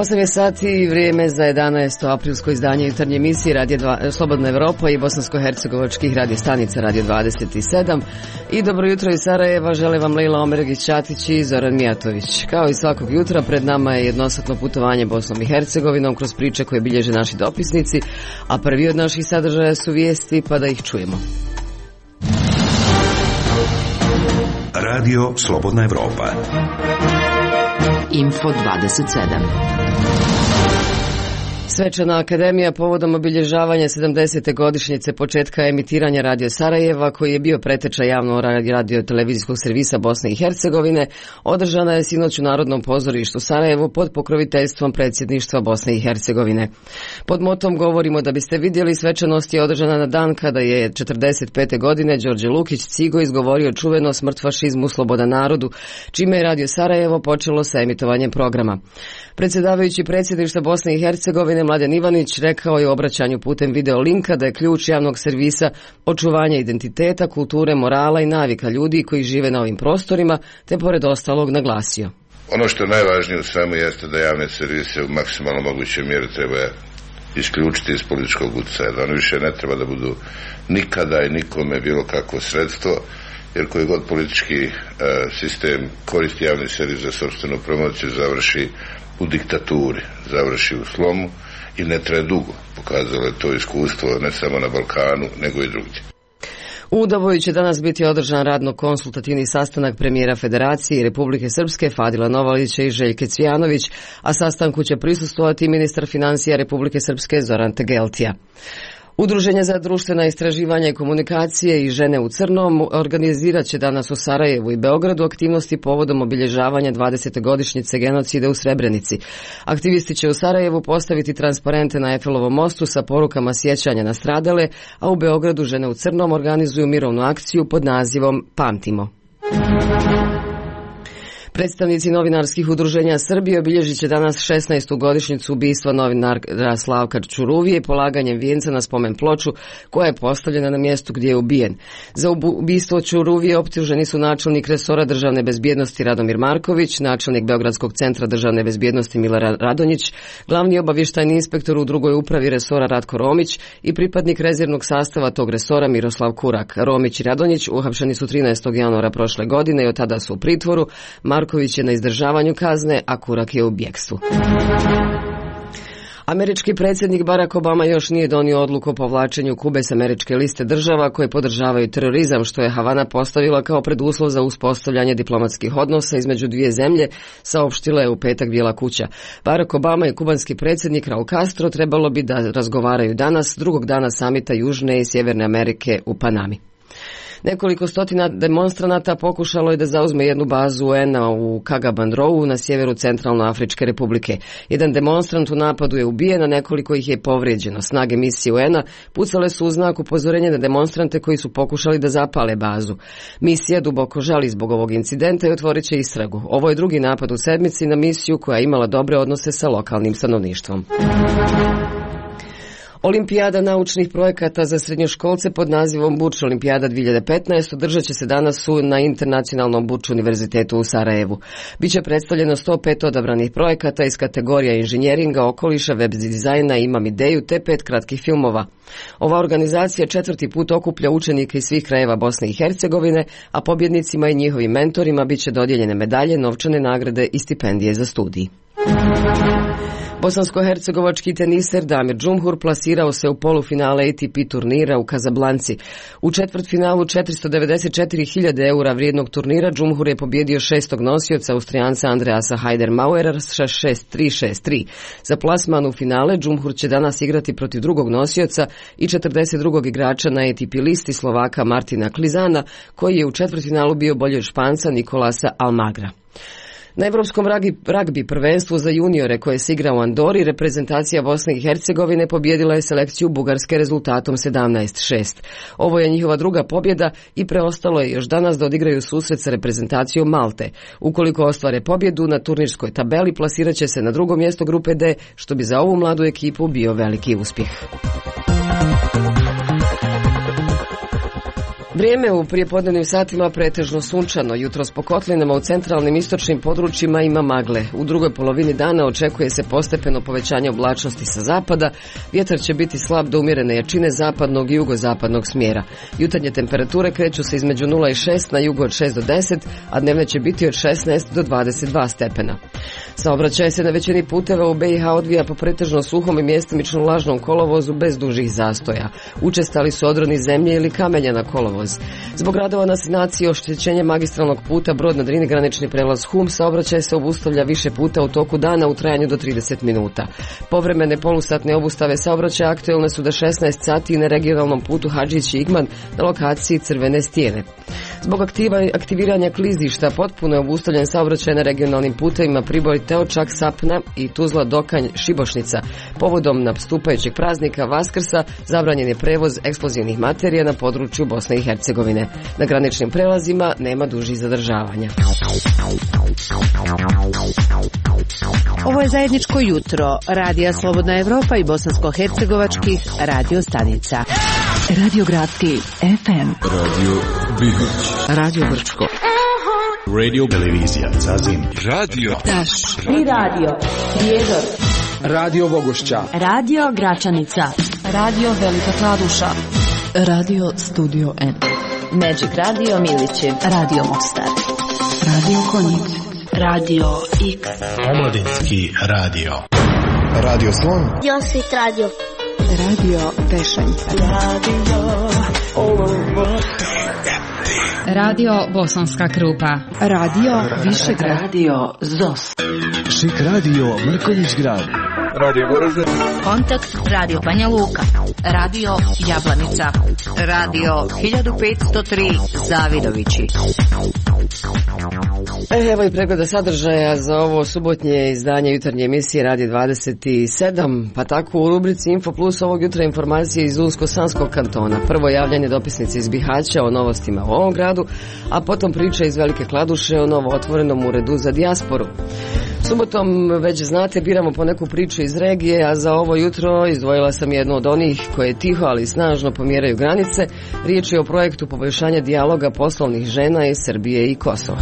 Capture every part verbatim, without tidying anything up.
osam je sati i vrijeme za jedanaesto aprilsko izdanje jutarnje emisije Radio dva, Slobodna Evropa i bosansko-hercegovačkih radio stanica Radio dvadeset sedam. I dobro jutro iz Sarajeva, žele vam Lejla Omergić-Ćatić i Zoran Mijatović. Kao i svakog jutra, pred nama je jednosatno putovanje Bosnom i Hercegovinom kroz priče koje bilježe naši dopisnici, a prvi od naših sadržaja su vijesti, pa da ih čujemo. Radio Slobodna Evropa. Info dvadeset sedam. Svečana akademija povodom obilježavanja sedamdesete godišnjice početka emitiranja Radio Sarajeva, koji je bio preteča javnog radio-televizijskog servisa Bosne i Hercegovine, održana je sinoć u Narodnom pozorištu Sarajevo pod pokroviteljstvom predsjedništva Bosne i Hercegovine. Pod motom "Govorimo da biste vidjeli" svečanost je održana na dan kada je četrdeset pete godine Đorđe Lukić Cigo izgovorio čuveno "Smrt fašizmu, sloboda narodu", čime je Radio Sarajevo počelo sa emitovanjem programa. Predsjedavajući predsjedništva Bosne i Hercegovine Mladen Ivanić rekao je u obraćanju putem video linka da je ključ javnog servisa očuvanje identiteta, kulture, morala i navika ljudi koji žive na ovim prostorima, te pored ostalog naglasio: ono što je najvažnije u svemu jeste da javne servise u maksimalno mogućoj mjeri treba isključiti iz političkog utjecaja, da oni više ne treba da budu nikada i nikome bilo kakvo sredstvo, jer koji god politički e, sistem koristi javni servis za sopstvenu promociju završi u diktaturi, završi u slomu i ne traje dugo. Pokazalo je to iskustvo ne samo na Balkanu, nego i drugdje. U Udovoju će danas biti održan radno-konsultativni sastanak premijera Federacije i Republike Srpske Fadila Novalića i Željke Cvijanović, a sastanku će prisustvovati ministar financija Republike Srpske Zoran Tegeltija. Udruženje za društvena istraživanja i komunikacije i Žene u crnom organizirat će danas u Sarajevu i Beogradu aktivnosti povodom obilježavanja dvadesete godišnjice genocida u Srebrenici. Aktivisti će u Sarajevu postaviti transparente na Efelovom mostu sa porukama sjećanja na stradale, a u Beogradu Žene u crnom organizuju mirovnu akciju pod nazivom "Pamtimo". Predstavnici novinarskih udruženja Srbije obilježit će danas šesnaestu godišnjicu ubistva novinara Slavka Ćuruvije polaganjem vijenca na spomen ploču koja je postavljena na mjestu gdje je ubijen. Za ubistvo Ćuruvije optuženi su načelnik resora državne bezbjednosti Radomir Marković, načelnik Beogradskog centra državne bezbjednosti Milorad Radonjić, glavni obavještajni inspektor u drugoj upravi resora Ratko Romić i pripadnik rezervnog sastava tog resora Miroslav Kurak. Romić i Radonjić uhapšeni su trinaestog januara prošle godine i od tada su u pritvoru. Marković je na izdržavanju kazne, a Kurak je u bjegstvu. Američki predsjednik Barack Obama još nije donio odluku o povlačenju Kube s američke liste država koje podržavaju terorizam, što je Havana postavila kao preduslov za uspostavljanje diplomatskih odnosa između dvije zemlje, saopštila je u petak Bijela kuća. Barack Obama i kubanski predsjednik Raul Castro trebalo bi da razgovaraju danas, drugog dana samita Južne i Sjeverne Amerike u Panami. Nekoliko stotina demonstranata pokušalo je da zauzme jednu bazu U N-a u Kagabandrovu na sjeveru Centralnoafričke republike. Jedan demonstrant u napadu je ubijen, a nekoliko ih je povrijeđeno. Snage misije U N-a pucale su u znak upozorenja na demonstrante koji su pokušali da zapale bazu. Misija duboko žali zbog ovog incidenta i otvorit će istragu. Ovo je drugi napad u sedmici na misiju koja je imala dobre odnose sa lokalnim stanovništvom. Olimpijada naučnih projekata za srednjoškolce pod nazivom Buč Olimpijada dvije hiljade petnaest održat će se danas na Internacionalnom Buč univerzitetu u Sarajevu. Biće predstavljeno sto pet odabranih projekata iz kategorija inženjeringa, okoliša, web dizajna, Imam ideju, te pet kratkih filmova. Ova organizacija četvrti put okuplja učenike iz svih krajeva Bosne i Hercegovine, a pobjednicima i njihovim mentorima biće dodijeljene medalje, novčane nagrade i stipendije za studij. Bosansko-hercegovački teniser Damir Džumhur plasirao se u polufinale A T P turnira u Kazablanci. U četvrtfinalu četiristo devedeset četiri hiljade eura vrijednog turnira Džumhur je pobjedio šestog nosioca Austrijanca Andreasa Heidermauera sa šest tri šest tri. Za plasman u finale Džumhur će danas igrati protiv drugog nosioca i četrdeset drugog igrača na A T P listi Slovaka Martina Klizana, koji je u četvrtfinalu bio bolji od Španca Nikolasa Almagra. Na Evropskom ragbi prvenstvu za juniore koje se igra u Andori, reprezentacija Bosne i Hercegovine pobjedila je selekciju Bugarske rezultatom sedamnaest šest. Ovo je njihova druga pobjeda i preostalo je još danas da odigraju susret sa reprezentacijom Malte. Ukoliko ostvare pobjedu na turnirskoj tabeli, plasirat će se na drugo mjesto grupe D, što bi za ovu mladu ekipu bio veliki uspjeh. Vrijeme u prijepodnevnim satima pretežno sunčano. Jutros po kotlinama u centralnim istočnim područjima ima magle. U drugoj polovini dana očekuje se postepeno povećanje oblačnosti sa zapada. Vjetar će biti slab do umjerene jačine zapadnog i jugozapadnog smjera. Jutarnje temperature kreću se između nula i šest, na jugu od šest do deset, a dnevne će biti od šesnaest do dvadeset dva stepena. Saobraćaj se na većini puteva u B i H odvija po pretežno suhom i mjestimično vlažnom kolovozu bez dužih zastoja. Učestali su odroni zemlje ili kamenja na kolovoz. Zbog radova na sanaciji i oštećenja magistralnog puta Brod na Drini granični prelaz Hum, saobraćaj se obustavlja više puta u toku dana u trajanju do trideset minuta. Povremene polusatne obustave saobraćaja aktuelne su do šesnaest sati na regionalnom putu Hadžić i Igman na lokaciji Crvene stijene. Zbog aktiva, aktiviranja klizišta potpuno je obustavljen saobraćaj na regionalnim putevima Priboj, Teočak, Sapna i Tuzla, Dokanj, Šibošnica. Povodom nastupajućeg praznika Vaskrsa zabranjen je prevoz eksplozivnih materija na području Bosne i Hercegovine. Na graničnim prelazima nema dužih zadržavanja. Ovo je zajedničko jutro Radija Slobodna Evropa i bosansko-hercegovačkih radio stanica. Radio Gradski F M, Radio Bihać, Radio Brčko, Radio Televizija Zazim, Radio Taš, Tri Radio, Prijedor, Radio Bogošća, Radio Gračanica, Radio Velika Kladuša, Radio Studio N, Magic Radio Milići, Radio Mostar, Radio Konjic, Radio X, Omladinski radio, Radio Slon, Josvit Radio, Radio Tešanj, Radio Radio Bosanska Krupa, Radio Višegrad, Radio Zos, Šik Radio Mrkonjić Grad, Radio Goražde, Kontakt Radio Banja Luka, Radio Jablanica, Radio hiljadu petsto tri Zavidovići. E, evo i pregleda sadržaja za ovo subotnje izdanje jutarnje emisije Radio dvadeset sedam, pa tako u rubrici Info Plus ovog jutra informacije iz Unsko-Sanskog kantona. Prvo javljanje dopisnice iz Bihaća o novostima u ovom gradu, a potom priča iz Velike Kladuše o novo otvorenom uredu za dijasporu. Subotom, već znate, biramo po neku priču iz regije, a za ovo jutro izdvojila sam jednu od onih koje tiho, ali snažno pomjeraju granice. Riječ je o projektu poboljšanja dijaloga poslovnih žena iz Srbije i Kosova.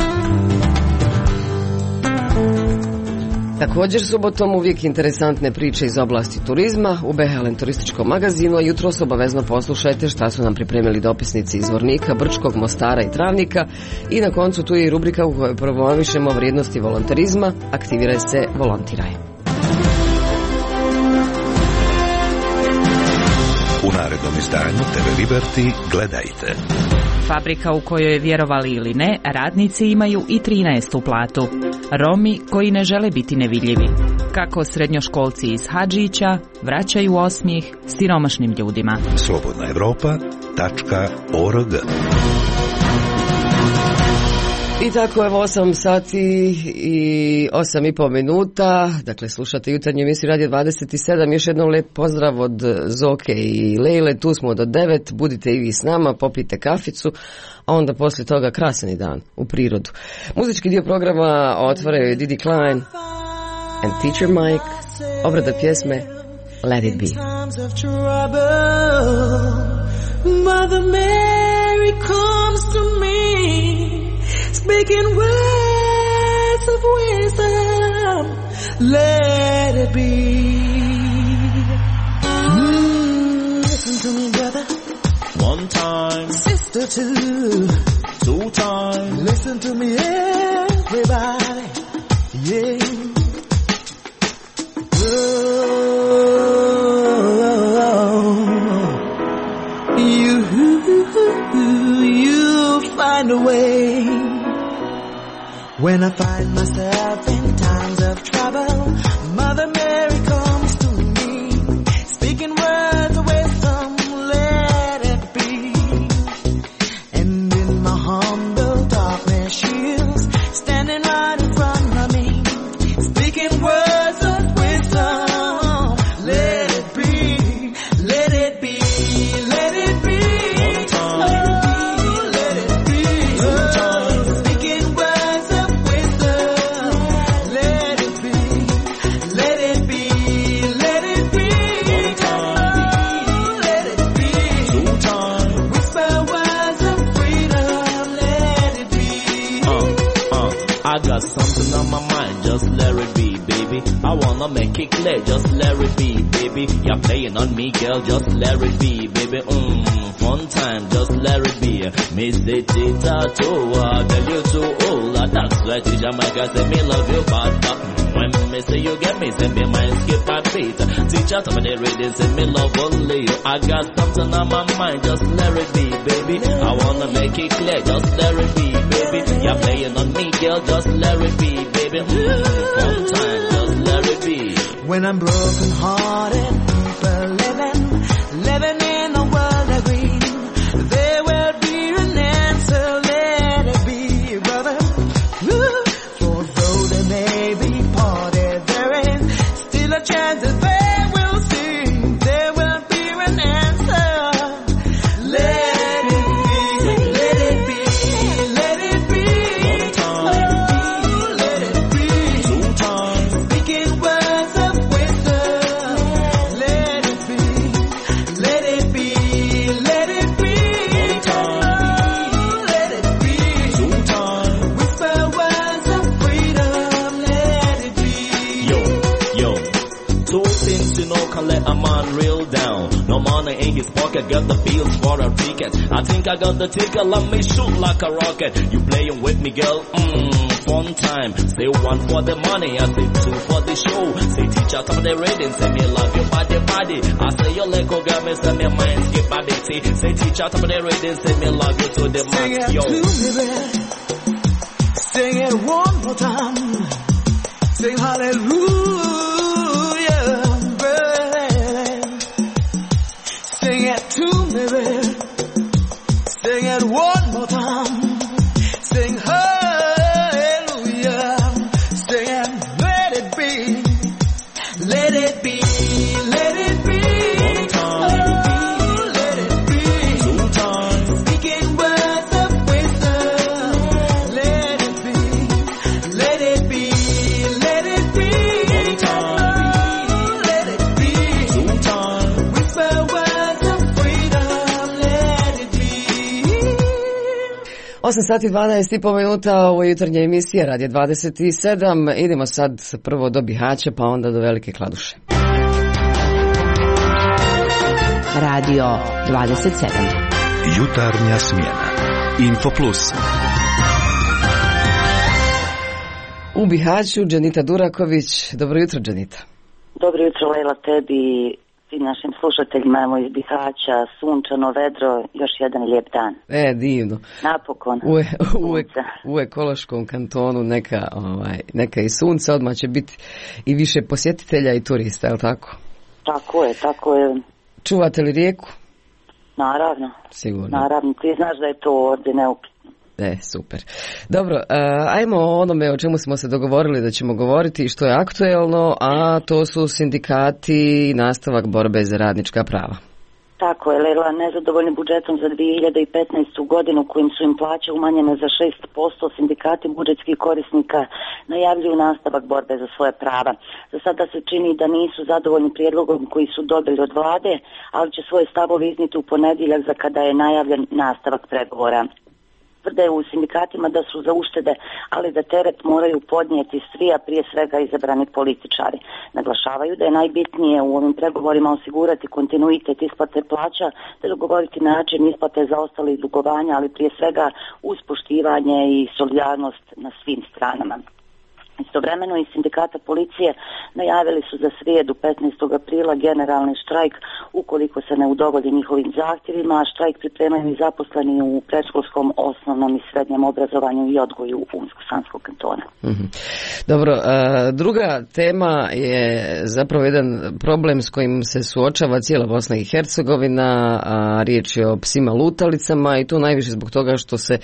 Također subotom uvijek interesantne priče iz oblasti turizma u B H L turističkom magazinu, a jutros obavezno poslušajte šta su nam pripremili dopisnici iz Zvornika, Brčkog, Mostara i Travnika, i na koncu tu je i rubrika u kojoj promovišemo vrijednosti volonterizma. Aktiviraj se, volontiraj. U narednom izdanju T V Liberty gledajte. Fabrika u kojoj, vjerovali ili ne, radnici imaju i trinaestu platu. Romi koji ne žele biti nevidljivi. Kako srednjoškolci iz Hadžića vraćaju osmijeh siromašnim ljudima. Slobodna Evropa tačka org. I tako je osam sati i osam i pol minuta, dakle slušate jutarnju emisiju Radio dvadeset sedam, još jednom lijep pozdrav od Zoke i Lejle, tu smo do devet, budite i vi s nama, popijte kaficu, a onda poslije toga krasani dan u prirodu. Muzički dio programa otvaraju Didi Klein and Teacher Mike, obrada pjesme Let It Be. Mother Mary comes to me, speaking words of wisdom, let it be. Mm, listen to me, brother. One time. Sister, two. Two times. Listen to me, everybody. Yeah. Oh, you, you'll find a way. When I find myself in times of trouble, Mother Mary comes to me, speaking words of wisdom, let it be. And in my humble darkness, she's standing right in front of me, speaking words of wisdom, let it be, let it be, let it be. One time. Oh, let it be. Two times. Speaking words of wisdom, I got something on my mind, just let it be, baby. I wanna make it clear, just let it be, baby. You're playing on me, girl, just let it be, baby. Mmm, fun time, just let it be. Me say tita too, I tell you too old. That's why teacher Micah say me love you, but when me say you get me, say me mind skip a beat. Teacher tell me they reading, say me love only you. I got something on my mind, just let it be, baby. I wanna make it clear, just let it be, baby. You're playing on me, girl, just let it be, baby. Mm, fun time, just let it be. When I'm broken hearted, people living, living in a world of green. There will be an answer, let it be, brother. Woo. For though there may be parted, there is still a chance that they will sing. There will be an answer. Let it be, let it be, let it be. Let it be, let it be. Speaking words of wisdom. Let it be, let it be, let it be. Let it be. Whisper words of freedom. Let it be. Yo, yo, two things you know can let a man reel down. No money in his pocket, got the bills for a ticket. I think I got the ticket, let me shoot like a rocket. You playing with me, girl? Mmm, fun time. Say one for the money, I say two for the show. Say teacher, some of the reading, say me love your body, body. I say your Lego girl, me say me mind skip a bit. Say teacher, some of the reading, say me love you to the max, yo. Sing it to me, baby. Sing it one more time. Sing hallelujah, baby. Sing it to me, baby. Sing it one more time. Sing hallelujah. Sing it, let it be. Let it be, let it be. Let it be. Speaking words of wisdom. Let it be, let it be, let it be. Let it be. Whisper words of freedom. Let it be. osam sati dvanaest i po minuta, ovo je jutarnja emisija Radio dvadeset sedam. Idemo sad prvo do Bihaća, pa onda do Velike Kladuše. Radio dvadeset sedam. Jutarnja smjena. Info Plus. U Bihaću Dženita Duraković. Dobro jutro, Dženita. Dobro jutro, Lejla, tebi i našim slušateljima. Evo iz Bihaća, sunčano, vedro, još jedan lijep dan. E, divno. Napokon. U, u, u ekološkom kantonu neka, ovaj, neka i sunce, odmah će biti i više posjetitelja i turista, je li tako? Tako je, tako je. Čuvate li rijeku? Naravno. Sigurno. Naravno, ti znaš da je to ovdje neupitno. E, super. Dobro, uh, ajmo o onome o čemu smo se dogovorili da ćemo govoriti i što je aktuelno, a to su sindikati i nastavak borbe za radnička prava. Tako je, Lela, nezadovoljni budžetom za dvije hiljade petnaestu godinu kojim su im plaće umanjene za šest posto, sindikati budžetskih korisnika najavljuju nastavak borbe za svoje prava. Za sada se čini da nisu zadovoljni prijedlogom koji su dobili od vlade, ali će svoje stavove iznijeti u ponedjeljak za kada je najavljen nastavak pregovora. Tvrde u sindikatima da su za uštede, ali da teret moraju podnijeti svi, a prije svega izabrani političari. Naglašavaju da je najbitnije u ovim pregovorima osigurati kontinuitet isplate plaća, te dogovoriti način isplate zaostalih dugovanja, ali prije svega uz poštivanje i solidarnost na svim stranama. Istovremeno iz sindikata policije najavili su za srijedu petnaestog aprila generalni štrajk ukoliko se ne udovolji njihovim zahtjevima, a štrajk pripremaju i zaposleni u predškolskom, osnovnom i srednjem obrazovanju i odgoju Unsko-Sanskog kantona. Mm-hmm. Dobro, druga tema je zapravo jedan problem s kojim se suočava cijela Bosna i Hercegovina, a riječ je o psima lutalicama i to najviše zbog toga što se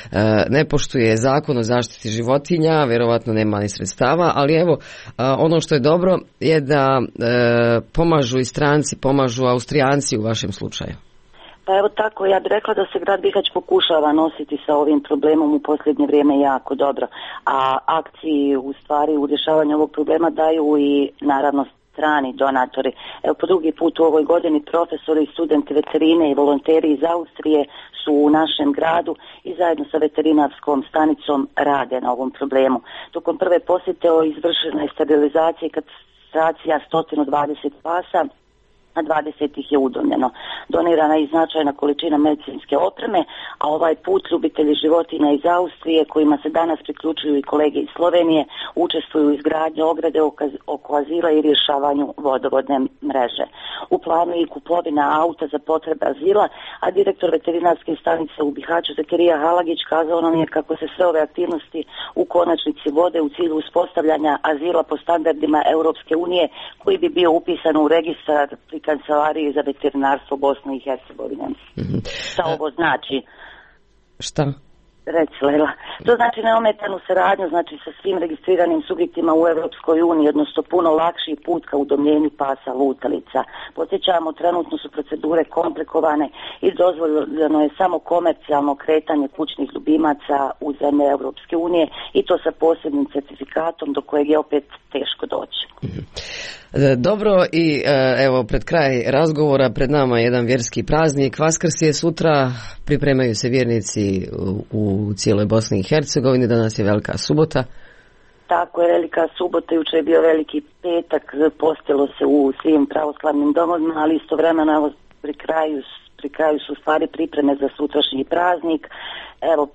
ne poštuje zakon o zaštiti životinja, vjerovatno nema ni sredstava, ali evo, ono što je dobro je da pomažu i stranci, pomažu Austrijanci u vašem slučaju. Pa evo tako, ja bih rekla da se grad Bihać pokušava nositi sa ovim problemom u posljednje vrijeme jako dobro, a akciji u stvari u rješavanju ovog problema daju i naravno strani donatori. Evo, po drugi put u ovoj godini profesori i studenti veterine i volonteri iz Austrije su u našem gradu i zajedno sa veterinarskom stanicom rade na ovom problemu. Tokom prve posjete izvršena je sterilizacija i kastracija sto dvadeset pasa, a dvadeset ih je udomljeno. Donirana je i značajna količina medicinske opreme, a ovaj put ljubitelji životinja iz Austrije, kojima se danas priključuju i kolege iz Slovenije, učestvuju u izgradnji ograde oko azila i rješavanju vodovodne mreže. U planu je i kupovina auta za potrebe azila, a direktor veterinarske stanice u Bihaću Zakirija Halagić kazao nam je kako se sve ove aktivnosti u konačnici vode u cilju uspostavljanja azila po standardima Europske unije, koji bi bio upisan u registar pri Kancelariji za veterinarstvo Bosne i Hercegovine. Mm-hmm. Šta ovo znači? Šta? Reci, Lela. To znači neometanu saradnju, znači sa svim registriranim subjektima u Europskoj uniji, odnosno puno lakši put ka udomljenju pasa lutalica. Podsjećamo, trenutno su procedure komplikovane i dozvoljeno je samo komercijalno kretanje kućnih ljubimaca u zemlje Europske unije i to sa posebnim certifikatom do kojeg je opet teško doći. Mm-hmm. Dobro, i evo pred kraj razgovora pred nama je jedan vjerski praznik. Vaskrs je sutra, pripremaju se vjernici u, u cijeloj Bosni i Hercegovini, danas je Velika subota. Tako je, Velika subota, jučer je bio Veliki petak, postilo se u svim pravoslavnim domovima, ali istovremeno evo, pri kraju, pri kraju su stvari pripreme za sutrašnji praznik. Evo,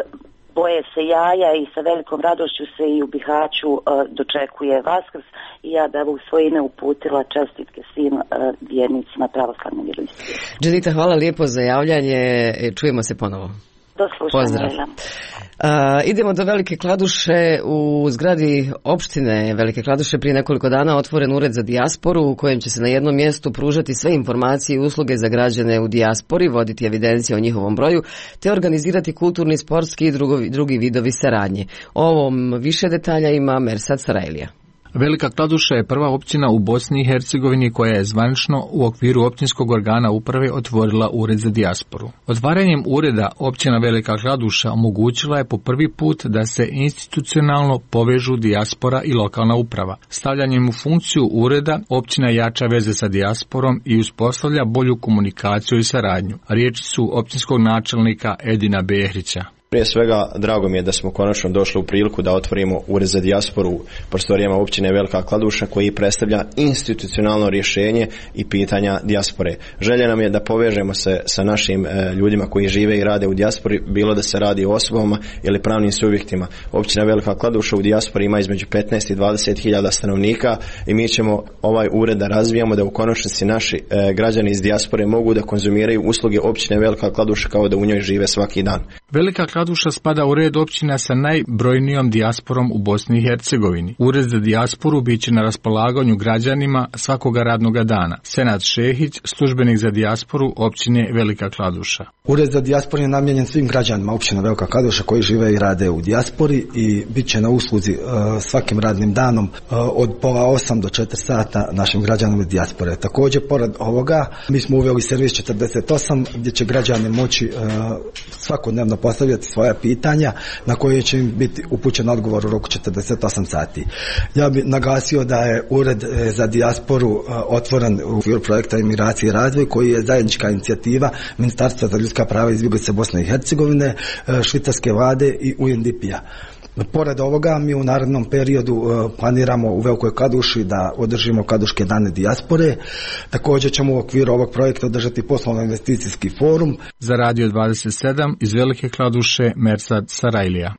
boje se jaja i sa velikom radošću se i u Bihaću uh, dočekuje Vaskrs i ja da u svoje ime uputila čestitke svim uh, vjernicima pravoslavne vjeroispovesti. Dženita, hvala lijepo za javljanje, čujemo se ponovo. Do slušanja. Pozdrav. Uh, idemo do Velike Kladuše. U zgradi opštine Velike Kladuše prije nekoliko dana otvoren ured za dijasporu u kojem će se na jednom mjestu pružati sve informacije i usluge za građane u dijaspori, voditi evidencije o njihovom broju, te organizirati kulturni, sportski i drugi, drugi vidovi saradnje. O ovom više detalja ima Mersad Sarajlija. Velika Kladuša je prva općina u Bosni i Hercegovini koja je zvanično u okviru općinskog organa uprave otvorila ured za dijasporu. Otvaranjem ureda općina Velika Kladuša omogućila je po prvi put da se institucionalno povežu dijaspora i lokalna uprava. Stavljanjem u funkciju ureda općina jača veze sa dijasporom i uspostavlja bolju komunikaciju i saradnju. Riječi su općinskog načelnika Edina Behrića. Prije svega, drago mi je da smo konačno došli u priliku da otvorimo ured za dijasporu u prostorijama općine Velika Kladuša, koji predstavlja institucionalno rješenje i pitanja dijaspore. Želja nam je da povežemo se sa našim e, ljudima koji žive i rade u dijaspori, bilo da se radi o osobama ili pravnim subjektima. Općina Velika Kladuša u dijaspori ima između petnaest i dvadeset hiljada stanovnika i mi ćemo ovaj ured da razvijamo da u konačnici naši e, građani iz dijaspore mogu da konzumiraju usluge općine Velika Kladuša kao da u njoj žive svaki dan. Velika Kladuša spada u red općina sa najbrojnijom dijasporom u Bosni i Hercegovini. Ured za dijasporu bit će na raspolaganju građanima svakoga radnoga dana. Senad Šehić, službenik za dijasporu općine Velika Kladuša. Ured za dijasporu je namijenjen svim građanima općine Velika Kladuša koji žive i rade u dijaspori i bit će na usluzi uh, svakim radnim danom uh, od pola osam do četiri sata našim građanima dijaspore. Također, pored ovoga, mi smo uveli servis četrdeset osam gdje će građani moći uh, svakodnevno postavljati svoja pitanja na koje će im biti upućen odgovor u roku četrdeset osam sati. Ja bih naglasio da je Ured za dijasporu otvoren u okviru projekta Imigracije i razvoj, koji je zajednička inicijativa Ministarstva za ljudska prava i izbjeglice Bosne i Hercegovine, švicarske vlade i U N D P-a. Pored ovoga, mi u narednom periodu uh, planiramo u Velikoj Kladuši da održimo Kladuške dane dijaspore. Također ćemo u okviru ovog projekta održati poslovno-investicijski forum. Za Radio dvadeset sedam iz Velike Kladuše, Mersad Sarajlija.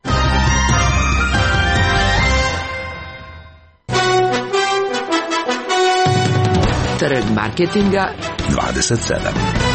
Trg marketinga dvadeset sedam.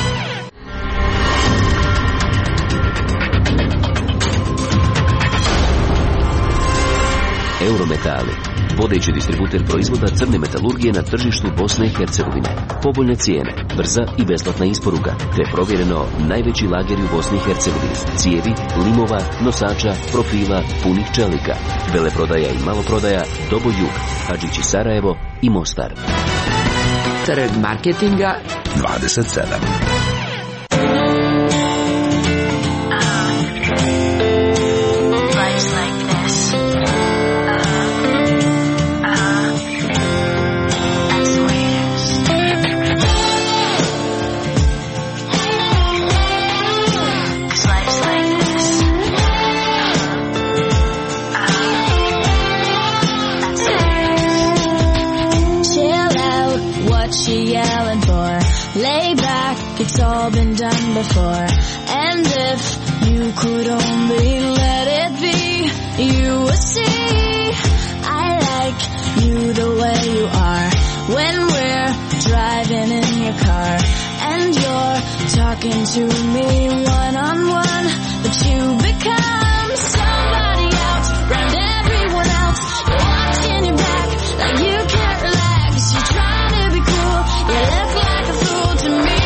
Eurometali, vodeći distributer proizvoda crne metalurgije na tržištu Bosne i Hercegovine. Povoljne cijene, brza i besplatna isporuka, te provjereno najveći lageri u Bosni i Hercegovini. Cijevi, limova, nosača, profila, punih čelika. Veleprodaja i maloprodaja, Dobo Jug, Hadžići Sarajevo i Mostar. Trg marketinga dvadeset sedam. back, it's all been done before. And if you could only let it be, you would see I like you the way you are. When we're driving in your car and you're talking to me one-on-one, but you become somebody else around everyone else. You're watching your back like you can't relax. You're trying to be cool, you look like a fool to me.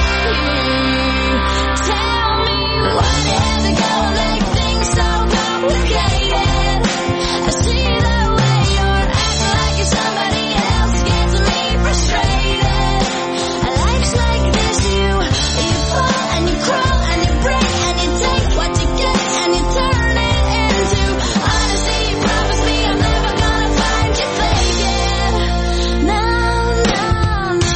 Tell me why you had to go and make things so complicated. I see the way you're acting like you're somebody else, gets me frustrated. Life's like this, you you fall and you crawl and you break and you take what you get and you turn it into honesty. You promise me I'm never gonna find you faking. No, no, no.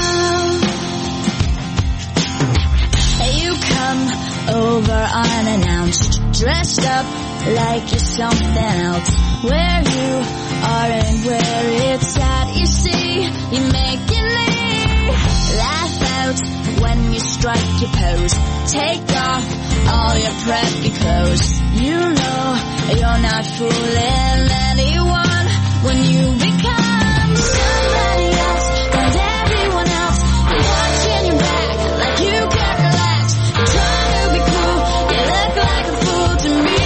You come over unannounced, dressed up like you're something else. Where you are and where it's at, you see, you're making me laugh out when you strike your pose. Take off all your preppy clothes. You know you're not fooling anyone when you become somebody else and everyone else. You're watching your back like you can't relax. You're trying to be cool, you look like a fool to me.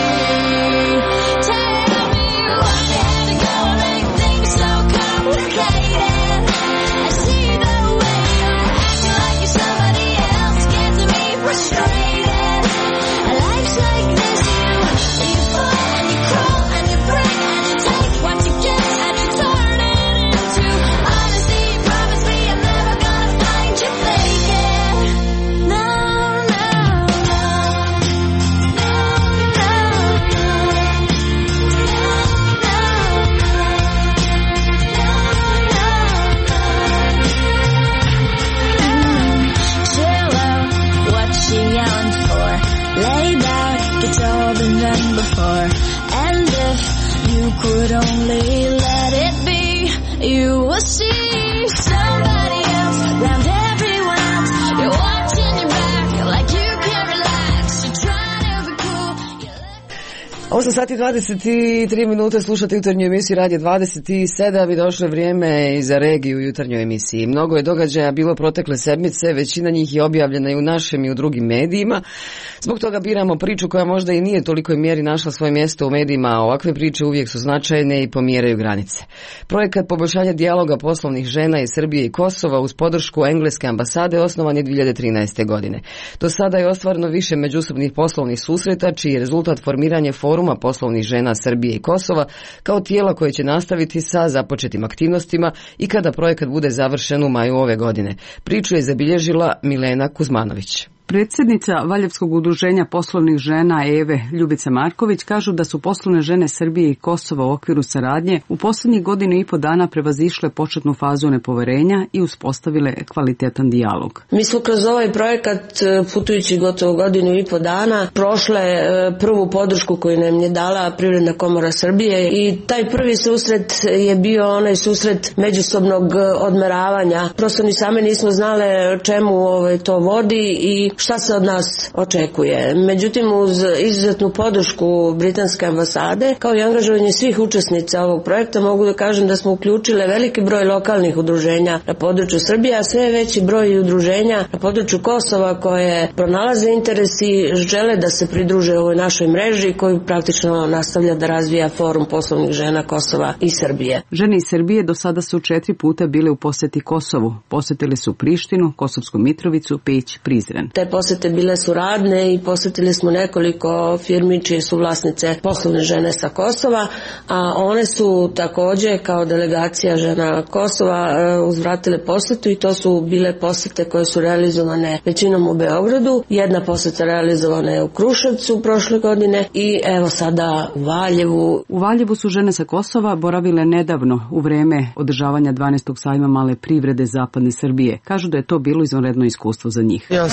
Tell me why you had to go and make things so complicated. I see the way you're acting like you're somebody else, gets me frustrated. Life's like this, you you fall and you crawl and you break and you take what you get and you turn it into honesty. You promise me I'm never gonna find you faking. No, no, no, no, chill out, what you yelling for? Lay back, it's all been done before. And if you could only let it be, you will see somebody else around everyone else. You're watching your back like you can't relax. You're trying to be cool. osam sati dvadeset tri minute, slušate jutarnju emisiju Radio dvadeset sedam i došlo je vrijeme i za regiju u jutarnjoj emisiji. Mnogo je događaja bilo protekle sedmice, većina njih je objavljena i u našem i u drugim medijima. Zbog toga biramo priču koja možda i nije toliko mjeri našla svoje mjesto u medijima, a ovakve priče uvijek su značajne i pomjeraju granice. Projekat poboljšanja dijaloga poslovnih žena iz Srbije i Kosova uz podršku engleske ambasade osnovan je dvije hiljade trinaeste. godine. Do sada je ostvareno više međusobnih poslovnih susreta, čiji je rezultat formiranje foruma poslovnih žena Srbije i Kosova kao tijela koje će nastaviti sa započetim aktivnostima i kada projekat bude završen u maju ove godine. Priču je zabilježila Milena Kuzmanović. Predsjednica Valjevskog udruženja poslovnih žena Eve Ljubica Marković kažu da su poslovne žene Srbije i Kosova u okviru saradnje u posljednjih godinu i po dana prevazišle početnu fazu nepoverenja i uspostavile kvalitetan dijalog. Mi smo kroz ovaj projekat, putujući gotovo godinu i po dana, prošle prvu podršku koju nam je dala Privredna komora Srbije i taj prvi susret je bio onaj susret međusobnog odmeravanja. Prosto ni same nismo znale čemu ovaj to vodi i šta se od nas očekuje. Međutim, uz izuzetnu podršku britanske ambasade, kao i angažovanje svih učesnica ovog projekta, mogu da kažem da smo uključile veliki broj lokalnih udruženja na području Srbije, a sve veći broj udruženja na području Kosova koje pronalaze interes i žele da se pridruže ovoj našoj mreži koju praktično nastavlja da razvija Forum poslovnih žena Kosova i Srbije. Žene iz Srbije do sada su četiri puta bile u posjeti Kosovu. Posjetili su Prištinu, Kosovsku Mitrovicu, Peć, Prizren. Te posete bile su radne i posjetili smo nekoliko firmi čije su vlasnice poslovne žene sa Kosova, a one su takođe kao delegacija žena Kosova uzvratile posjetu i to su bile posjete koje su realizovane većinom u Beogradu. Jedna posjeta realizovana je u Kruševcu prošle godine i evo sada u Valjevu. U Valjevu su žene sa Kosova boravile nedavno u vreme održavanja dvanaestog sajma male privrede zapadne Srbije. Kažu da je to bilo izvanredno iskustvo za njih. Ja sam već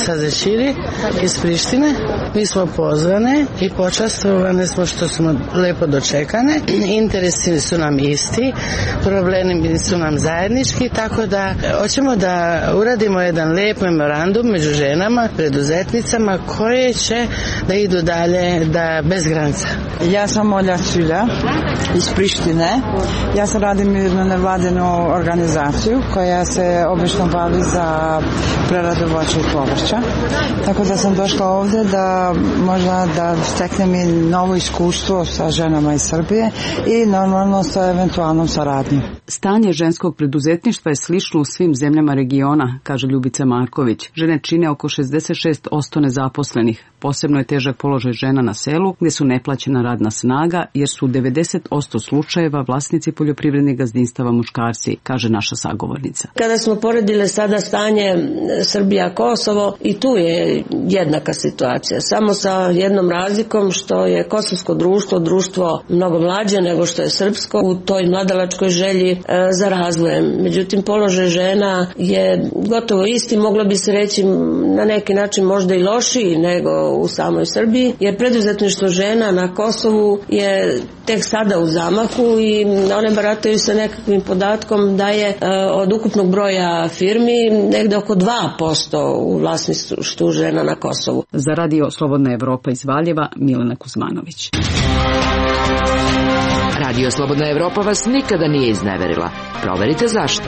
Bećiri iz Prištine. Mi smo pozvane i počastvovane smo što smo lepo dočekane. Interesi su nam isti, problemi su nam zajednički, tako da hoćemo da uradimo jedan lep memorandum među ženama, preduzetnicama koje će da idu dalje da bez granica. Ja sam Olja Cvilja iz Prištine. Ja sam radim jednu nevladinu organizaciju koja se obično bavi za preradu voća i povrća. Tako da sam došla ovdje da možda da steknem i novo iskustvo sa ženama iz Srbije i normalno sa eventualnom saradnjom. Stanje ženskog preduzetništva je slično u svim zemljama regiona, kaže Ljubica Marković. Žene čine oko šezdeset šest posto nezaposlenih. Posebno je težak položaj žena na selu, gdje su neplaćena radna snaga, jer su u devedeset posto slučajeva vlasnici poljoprivrednih gazdinstava muškarci, kaže naša sagovornica. Kada smo poredile sada stanje Srbija-Kosovo, i tu je jednaka situacija, samo sa jednom razlikom što je kosovsko društvo, društvo mnogo mlađe nego što je srpsko, u toj mladalačkoj želji e, za razvojem. Međutim, položaj žena je gotovo isti, moglo bi se reći na neki način možda i lošiji nego u samoj Srbiji, jer preduzetništvo žena na Kosovu je tek sada u zamahu i one barataju sa nekakvim podatkom da je e, od ukupnog broja firmi negde oko dva posto u vlasništvu žena na Kosovu. Za radio Slobodna Evropa iz Valjeva, Milena Kuzmanović. Radio Slobodna Evropa vas nikada nije izneverila. Proverite zašto.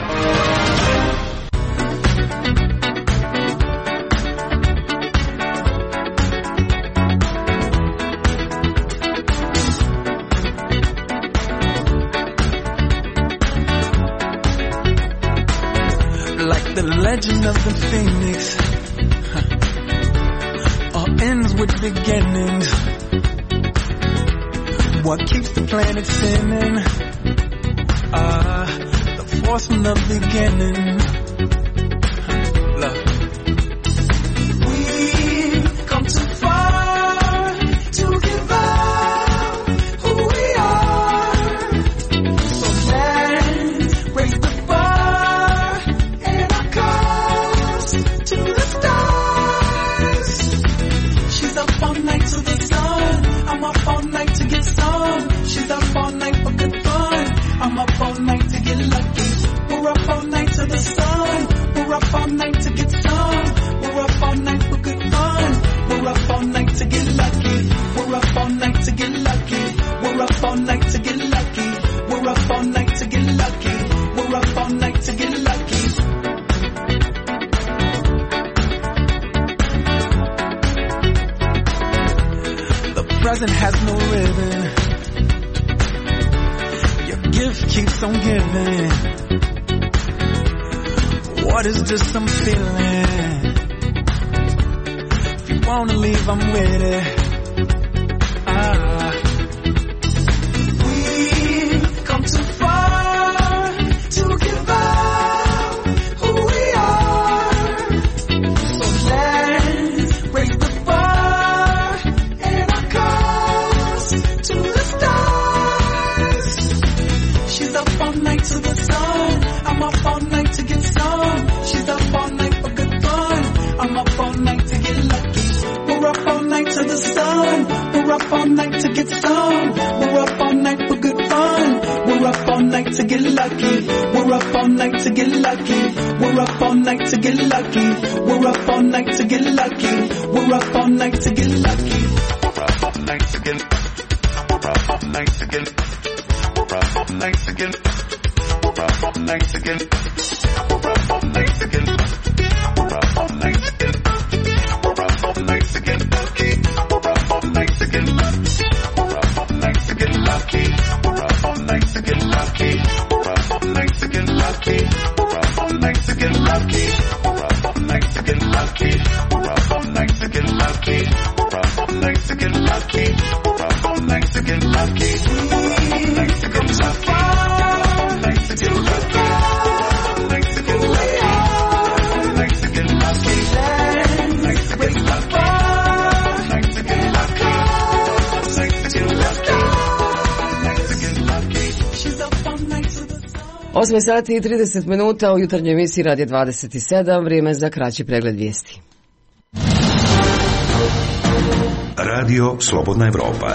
Like the legend of the phoenix, all ends with beginnings. What keeps the planet spinning? Ah, uh, the force from the beginning. Love. We've come too far to give up who we are. So let's raise the bar and our cause to the stars. She's up all night to the sun. I'm up all night to get some. She's up all night for good fun. I'm up all night to get lucky. We're up all night to the sun. We're up all night to get some. We're up all night for good fun. We're up all night to get lucky. We're up all night to get lucky. We're up all night to get lucky. We're up all night to get lucky. We're up all night to get lucky. The present has no ribbon. Gift keeps on giving. What is just some feeling? If you wanna leave, I'm with it. Ah. We've come too far to give up who we are. So let's raise the bar and our cause to the stars. She's up all night to the sun. I'm up all night to get some. She's up all night for good fun. I'm up all night to get lucky. We're up all night to the sun. We're up all night to get some. We're up all night for good fun. We're up all night to get lucky. We're up all night to get lucky. We're up all night to get lucky. We're up all night to get lucky. We're up all night to get lucky. We're up all night to get. We're up all night to get. We're up all night to get. We're up all night to get. We're up all night to get. We're up all night to get. We're up all night to get lucky. We're up all night to get lucky. We're up all night to get lucky. We're up all night to get lucky. We're up all night to get lucky. We're up all night to get lucky. We're up all night to get lucky. We're up all night to get lucky. We're up all night to get lucky. We're up all night to get lucky. We're up all night to get lucky. osam sati i trideset minuta u jutarnjoj emisiji Radio dvadeset sedam, vrijeme za kraći pregled vijesti. Radio Slobodna Evropa.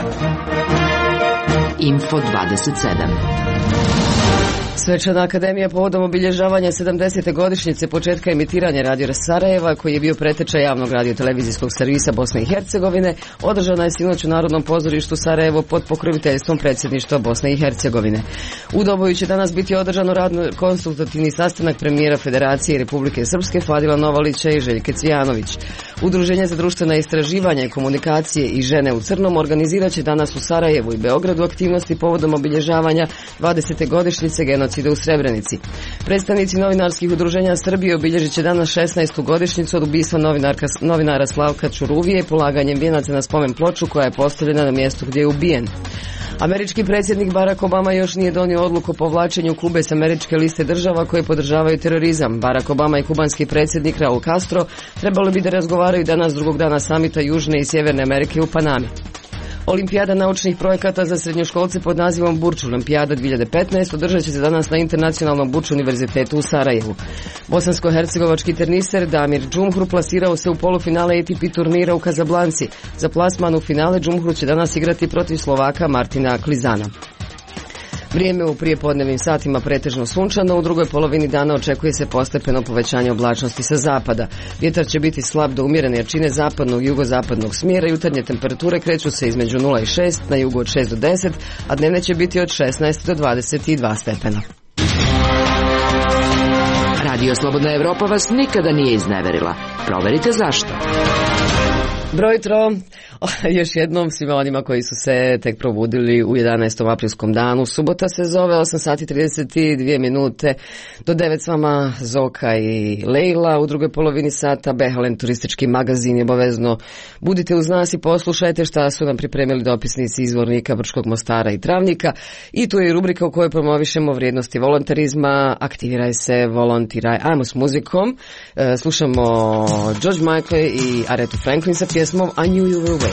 Info dvadeset sedam. Svečana akademija povodom obilježavanja sedamdesete godišnjice početka emitiranja Radio Sarajeva, koji je bio preteča javnog radiotelevizijskog servisa Bosne i Hercegovine, održana je sinoć u Narodnom pozorištu Sarajevo pod pokroviteljstvom predsjedništva Bosne i Hercegovine. U Doboju će danas biti održano radno konsultativni sastanak premijera Federacije Republike Srpske Fadila Novalića i Željke Cvijanović. Udruženje za društvena istraživanja i komunikacije i Žene u crnom organizirat će danas u Sarajevu i Beogradu aktivnosti povodom obilježavanja dvadesete godišnjice genocida u Srebrenici. Predstavnici novinarskih udruženja Srbije obilježit će danas šesnaestu godišnjicu od ubistva novinara Slavka Čuruvije polaganjem vijenaca na spomen ploču koja je postavljena na mjestu gdje je ubijen. Američki predsjednik Barack Obama još nije donio odluku o povlačenju Kube s američke liste država koje podržavaju terorizam. Barack Obama i kubanski predsjednik Raul Castro trebali bi da razgovaraju danas drugog dana samita Južne i Sjeverne Amerike u Panami. Olimpijada naučnih projekata za srednjoškolce pod nazivom Burč Olimpijada dvije hiljade petnaest održat će se danas na Internacionalnom Burč univerzitetu u Sarajevu. Bosansko-hercegovački teniser Damir Džumhur plasirao se u polufinale A T P turnira u Kazablanci. Za plasman u finale Džumhur će danas igrati protiv Slovaka Martina Klizana. Vrijeme u prijepodnevnim satima pretežno sunčano, u drugoj polovini dana očekuje se postepeno povećanje oblačnosti sa zapada. Vjetar će biti slab do umjerene jačine zapadnog i jugozapadnog smjera, jutarnje temperature kreću se između nula i šest, na jugu od šest do deset, a dnevne će biti od šesnaest do dvadeset dva stepena. Radio Slobodna Evropa vas nikada nije izneverila. Proverite zašto. Broj tro, još jednom svima onima koji su se tek probudili u jedanaestom aprilskom danu. Subota se zove, osam sati trideset dvije minute. Do devet s vama Zoka i Lejla. U drugoj polovini sata Behalen turistički magazin. Obavezno budite uz nas i poslušajte šta su nam pripremili dopisnici iz Zvornika, Brčkog, Mostara i Travnika. I tu je rubrika u kojoj promovišemo vrijednosti volontarizma. Aktiviraj se, volontiraj. Ajmo s muzikom. E, slušamo George Michael i Arethu Franklin sa pjesmom I Knew You Will Wait.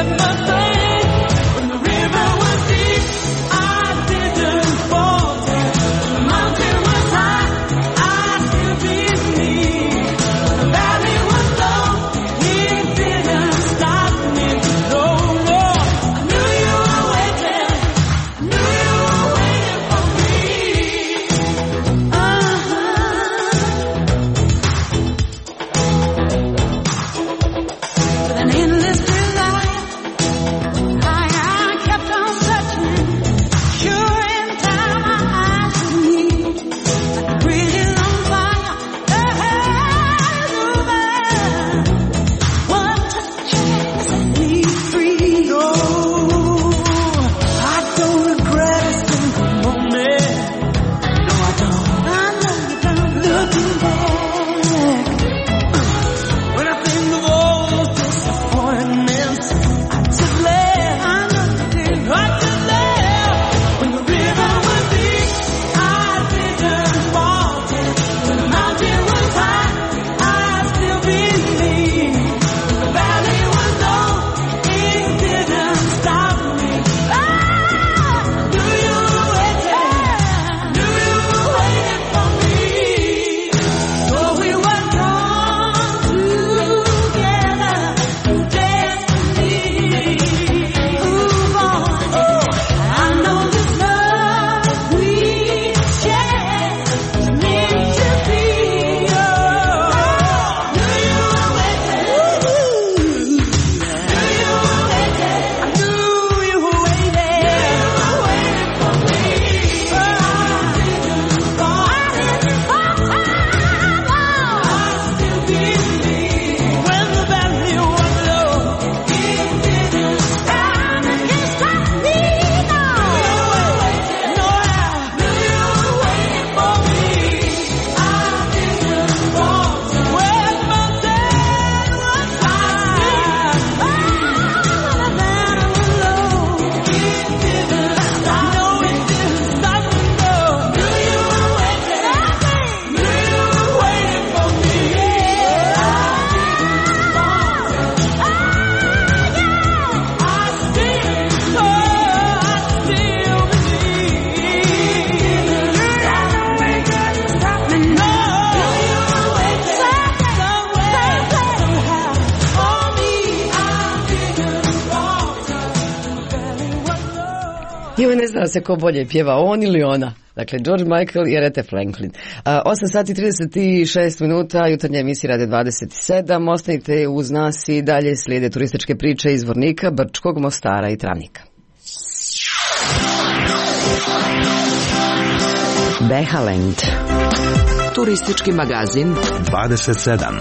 When the river was deep, I didn't fall. Naime, ne zna se ko bolje pjeva, on ili ona. Dakle, George Michael i Aretha Franklin. osam sati i trideset šest minuta, jutarnja emisija Rade dvadeset sedam. Ostanite uz nas i dalje slijede turističke priče iz Zvornika, Brčkog, Mostara i Travnika. Behaland. Turistički magazin dvadeset sedam.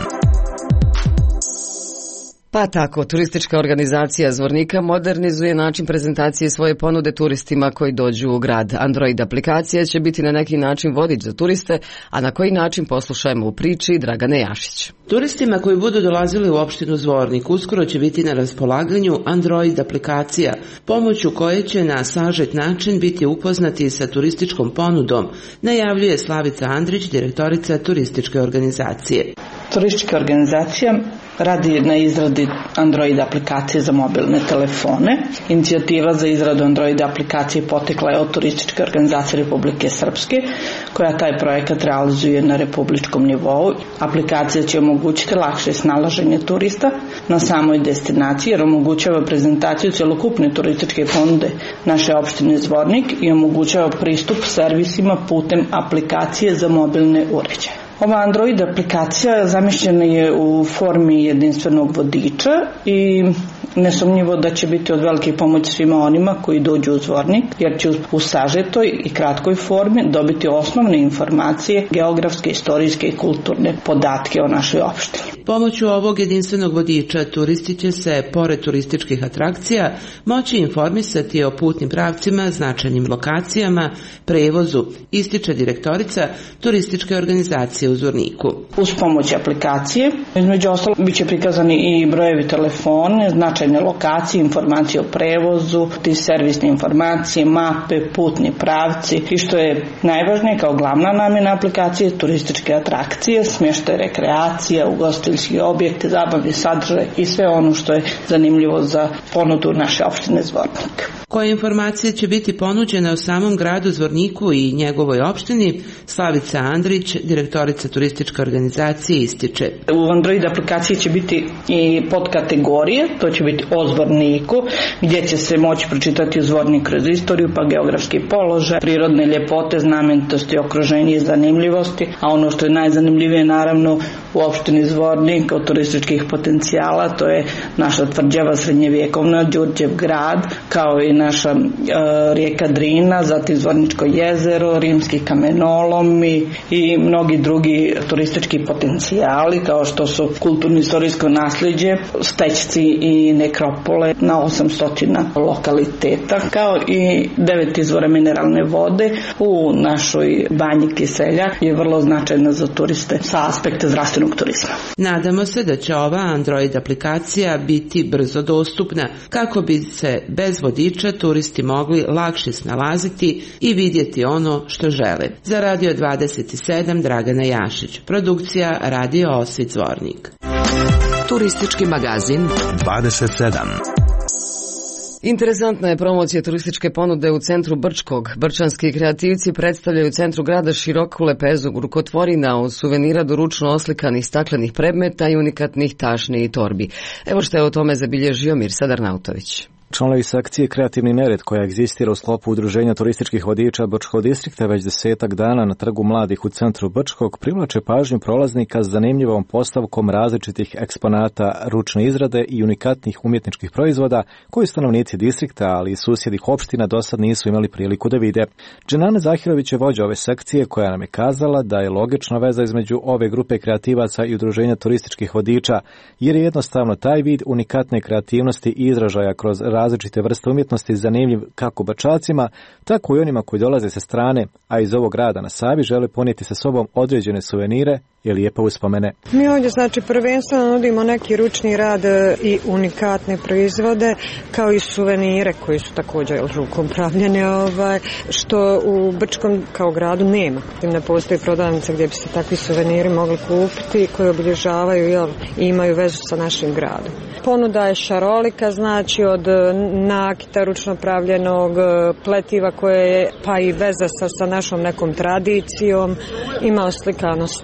Pa tako, turistička organizacija Zvornika modernizuje način prezentacije svoje ponude turistima koji dođu u grad. Android aplikacija će biti na neki način vodič za turiste, a na koji način poslušajmo u priči Dragane Jašić. Turistima koji budu dolazili u opštinu Zvornik uskoro će biti na raspolaganju Android aplikacija, pomoću koje će na sažet način biti upoznati sa turističkom ponudom, najavljuje Slavica Andrić, direktorica turističke organizacije. Turistička organizacija radi na izradi Android aplikacije za mobilne telefone. Inicijativa za izradu Android aplikacije potekla je od Turističke organizacije Republike Srpske, koja taj projekat realizuje na republičkom nivou. Aplikacija će omogućiti lakše snalaženje turista na samoj destinaciji, jer omogućava prezentaciju celokupne turističke ponude naše opštine Zvornik i omogućava pristup servisima putem aplikacije za mobilne uređaje. Ova Android aplikacija zamišljena je u formi jedinstvenog vodiča i nesumnjivo da će biti od velike pomoći svima onima koji dođu u Zvornik, jer će u sažetoj i kratkoj formi dobiti osnovne informacije, geografske, istorijske i kulturne podatke o našoj opštini. Pomoću ovog jedinstvenog vodiča turisti će se, pored turističkih atrakcija, moći informisati o putnim pravcima, značajnim lokacijama, prevozu, ističe direktorica turističke organizacije u Zvorniku. Uz pomoć aplikacije, između ostalog, bit će prikazani i brojevi telefona, značajne lokacije, informacije o prevozu, ti servisne informacije, mape, putni pravci i što je najvažnije kao glavna namjena aplikacije, turističke atrakcije, smještaj rekreacija, ugostiteljski objekte, zabavni sadržaj i sve ono što je zanimljivo za ponudu naše opštine Zvornik. Koje informacije će biti ponuđene o samom gradu Zvorniku i njegovoj opštini, Slavica Andrić, direktorica turističke organizacije, ističe. U Android aplikaciji će biti i podkategorije, to će biti o Zvorniku, gdje će se moći pročitati Zvornik kroz istoriju, pa geografski položaj, prirodne ljepote, znamenitosti, okruženje i zanimljivosti, a ono što je najzanimljivije naravno u opštini Zvornik od turističkih potencijala, to je naša tvrđava srednjevjekovna, Đurđev grad, kao i naša e, rijeka Drina, zatim Zvorničko jezero, rimski kamenolomi i mnogi drugi turistički potencijali kao što su kulturno-istorijsko nasljeđe, stećci i nekropole na osamsto lokaliteta, kao i devet izvora mineralne vode u našoj banji Kiselja je vrlo značajna za turiste sa aspekta zdravstvenog turizma. Nadamo se da će ova Android aplikacija biti brzo dostupna kako bi se bez vodiča turisti mogli lakše snalaziti i vidjeti ono što žele. Za Radio dvadeset sedam Dragana Jašić, produkcija Radio Osvit Zvornik. Turistički magazin dvadeset sedam. Interesantna je promocija turističke ponude u centru Brčkog. Brčanski kreativci predstavljaju u centru grada široku lepezu rukotvorina od suvenira do ručno oslikanih staklenih predmeta i unikatnih tašni i torbi. Evo što je o tome zabilježio Mirsad Arnautović. Članovi sekcije Kreativni nered koja egzistira u sklopu udruženja turističkih vodiča Brčkog distrikta već desetak dana na Trgu mladih u centru Brčkog privlače pažnju prolaznika s zanimljivom postavkom različitih eksponata ručne izrade i unikatnih umjetničkih proizvoda koji stanovnici distrikta, ali i susjednih opština dosad nisu imali priliku da vide. Dženane Zahirović je vođa ove sekcije koja nam je kazala da je logična veza između ove grupe kreativaca i udruženja turističkih vodiča, jer je jednostavno taj vid unikatne kreativnosti i izražaja kroz različite vrste umjetnosti zanimljiv kako Brčalcima, tako i onima koji dolaze sa strane, a iz ovog grada na Savi žele ponijeti sa sobom određene suvenire i lijepe uspomene. Mi ovdje znači prvenstveno nudimo neki ručni rad i unikatne proizvode, kao i suvenire koji su također rukom pravljene, ovaj, što u Brčkom kao gradu nema. Ne postoji prodavnica gdje bi se takvi suveniri mogli kupiti koji obilježavaju jel, i imaju vezu sa našim gradom. Ponuda je šarolika, znači od nakita ručno pravljenog, pletiva koje je pa i veza sa, sa našom nekom tradicijom, ima oslikano staklo,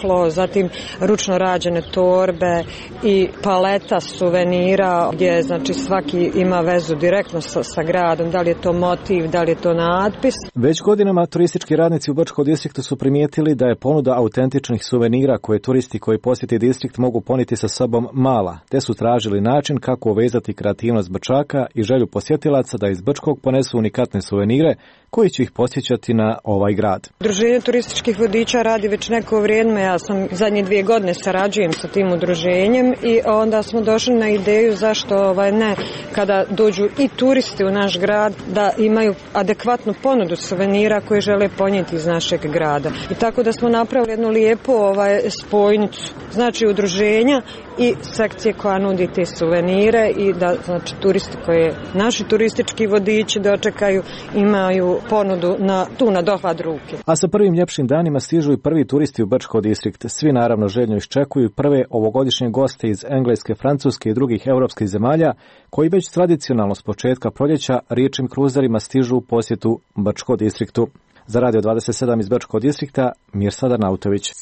tlo, zatim ručno rađene torbe i paleta suvenira gdje znači svaki ima vezu direktno sa, sa gradom, da li je to motiv, da li je to natpis. Već godinama turistički radnici u Brčkom distriktu su primijetili da je ponuda autentičnih suvenira koje turisti koji posjeti distrikt mogu poniti sa sobom mala, te su tražili način kako uvezati kreativnost Brčaka i želju posjetilaca da iz Brčkog ponesu unikatne suvenire koji će ih posjećati na ovaj grad. Udruženje turističkih vodiča radi već neko vrijeme, ja sam zadnje dvije godine sarađujem sa tim udruženjem i onda smo došli na ideju zašto ovaj ne, kada dođu i turisti u naš grad, da imaju adekvatnu ponudu suvenira koje žele ponijeti iz našeg grada. I tako da smo napravili jednu lijepu ovaj, spojnicu, znači udruženja i sekcije koja nudi te suvenire i da znači turisti koje naši turistički vodiči dočekaju imaju ponudu na, tu na dohvat ruke. A sa prvim ljepšim danima stižu i prvi turisti u Brčko distrikt. Svi naravno željno iščekuju prve ovogodišnje goste iz Engleske, Francuske i drugih europskih zemalja koji već tradicionalno s početka proljeća riječnim kruzerima stižu u posjetu Brčko distriktu. Za Radio dvadeset sedam iz Brčko distrikta, Mirsad Nautović.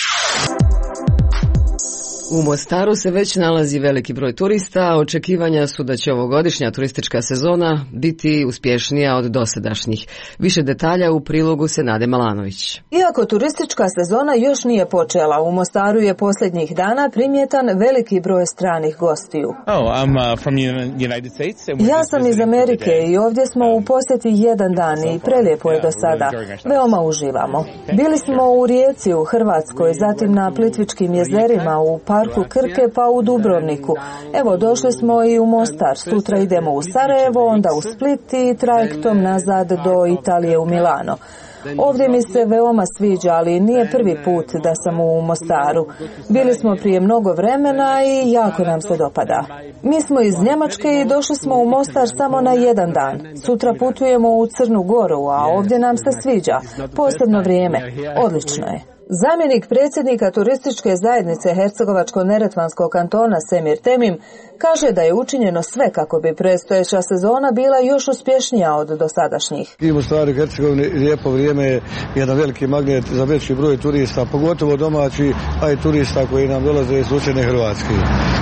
U Mostaru se već nalazi veliki broj turista, očekivanja su da će ovogodišnja turistička sezona biti uspješnija od dosadašnjih. Više detalja u prilogu Senade Malanović. Iako turistička sezona još nije počela, u Mostaru je posljednjih dana primjetan veliki broj stranih gostiju. Oh, I'm, uh, from United States. Ja sam iz Amerike i ovdje smo u posjeti jedan dan i prelijepo je do sada. Veoma uživamo. Bili smo u Rijeci u Hrvatskoj, zatim na Plitvičkim jezerima u parku Krke pa u Dubrovniku. Evo došli smo i u Mostar, sutra idemo u Sarajevo, onda u Split i trajektom nazad do Italije u Milano. Ovdje mi se veoma sviđa, ali nije prvi put da sam u Mostaru. Bili smo prije mnogo vremena i jako nam se dopada. Mi smo iz Njemačke i došli smo u Mostar samo na jedan dan. Sutra putujemo u Crnu Goru, a ovdje nam se sviđa. Posebno vrijeme. Odlično je. Zamjenik predsjednika turističke zajednice Hercegovačko-neretvanskog kantona Semir Temim kaže da je učinjeno sve kako bi predstojeća sezona bila još uspješnija od dosadašnjih. I u Mostaru i Hercegovini lijepo vrijeme je jedan veliki magnet za veći broj turista, pogotovo domaći, a i turista koji nam dolaze iz susjedne Hrvatske.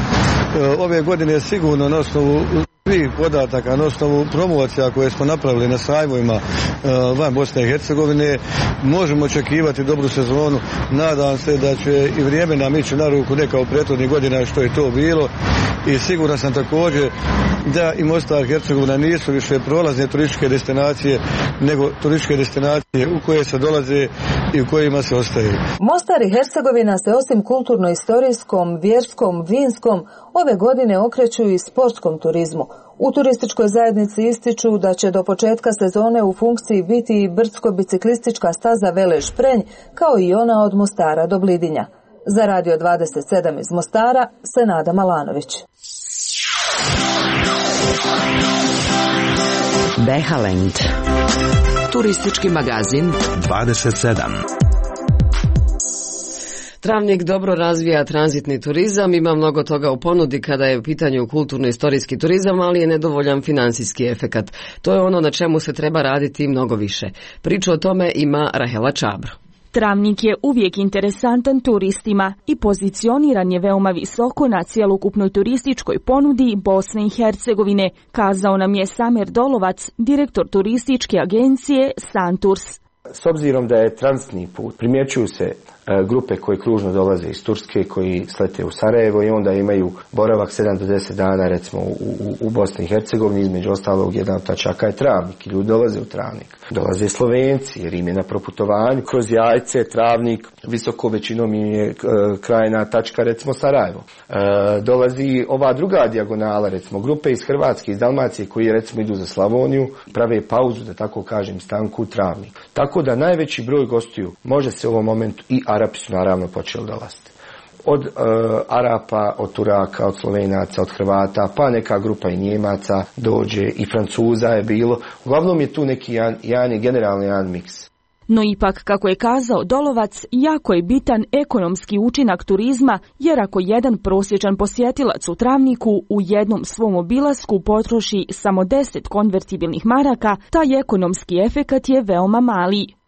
Ove godine sigurno na osnovu svih podataka, na osnovu promocija koje smo napravili na sajmovima van Bosne i Hercegovine, možemo očekivati dobru sezonu. Nadam se da će i vrijeme nam ići na ruku ne kao prethodnih godina što je to bilo i siguran sam također da i Mostar i Hercegovina nisu više prolazne turističke destinacije nego turističke destinacije u koje se dolaze i u kojima se ostaje. Mostar i Hercegovina se osim kulturno-istorijskom, vjerskom, vinskom ove godine okreću i sportskom turizmu. U turističkoj zajednici ističu da će do početka sezone u funkciji biti i brdsko-biciklistička staza Velež-Prenj, kao i ona od Mostara do Blidinja. Za Radio dvadeset sedam iz Mostara, Senada Malanović. Behalend. Turistički magazin dvadeset sedam. Travnik dobro razvija tranzitni turizam, ima mnogo toga u ponudi kada je u pitanju kulturno-istorijski turizam, ali je nedovoljan financijski efekat. To je ono na čemu se treba raditi mnogo više. Priču o tome ima Rahela Čabro. Travnik je uvijek interesantan turistima i pozicioniran je veoma visoko na cjelokupnoj turističkoj ponudi Bosne i Hercegovine, kazao nam je Samer Dolovac, direktor turističke agencije Santours. S obzirom da je tranzitni put, primjećuju se grupe koje kružno dolaze iz Turske, koji slete u Sarajevo i onda imaju boravak sedam do deset dana recimo u, u, u Bosni i Hercegovini, između ostalog jedan od tačaka je Travnik i ljudi dolaze u Travnik. Dolaze Slovenci jer im je na proputovanju kroz Jajce, Travnik, visoko većinom im je krajna tačka recimo Sarajevo. E, dolazi ova druga dijagonala recimo grupe iz Hrvatske, iz Dalmacije koji recimo idu za Slavoniju, prave pauzu da tako kažem stanku u Travnik. Tako da najveći broj gostiju može se u ovom momentu i Arapi su naravno počeli dolaziti. Od e, Arapa, od Turaka, od Slovenaca, od Hrvata, pa neka grupa i Njemaca dođe i Francuza je bilo. Uglavnom je tu neki jedan, jedan generalni jedan miks. No ipak, kako je kazao Dolovac, jako je bitan ekonomski učinak turizma, jer ako jedan prosječan posjetilac u Travniku u jednom svom obilasku potroši samo deset konvertibilnih maraka, taj ekonomski efekat je veoma mali.